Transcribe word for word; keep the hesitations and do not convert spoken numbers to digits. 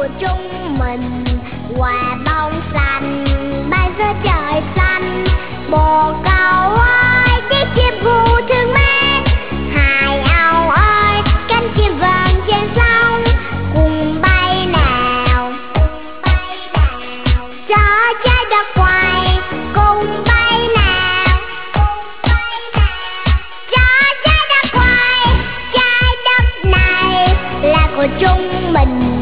của chúng mình. Quả bóng xanh bay giữa trời xanh, bồ câu ơi tiếng chim gu thương mến. Hải âu ơi cánh chim vàng trên sông, cùng bay nào cho trái đất quay. Cùng bay nào cho trái đất quay. Trái đất này là của chúng mình.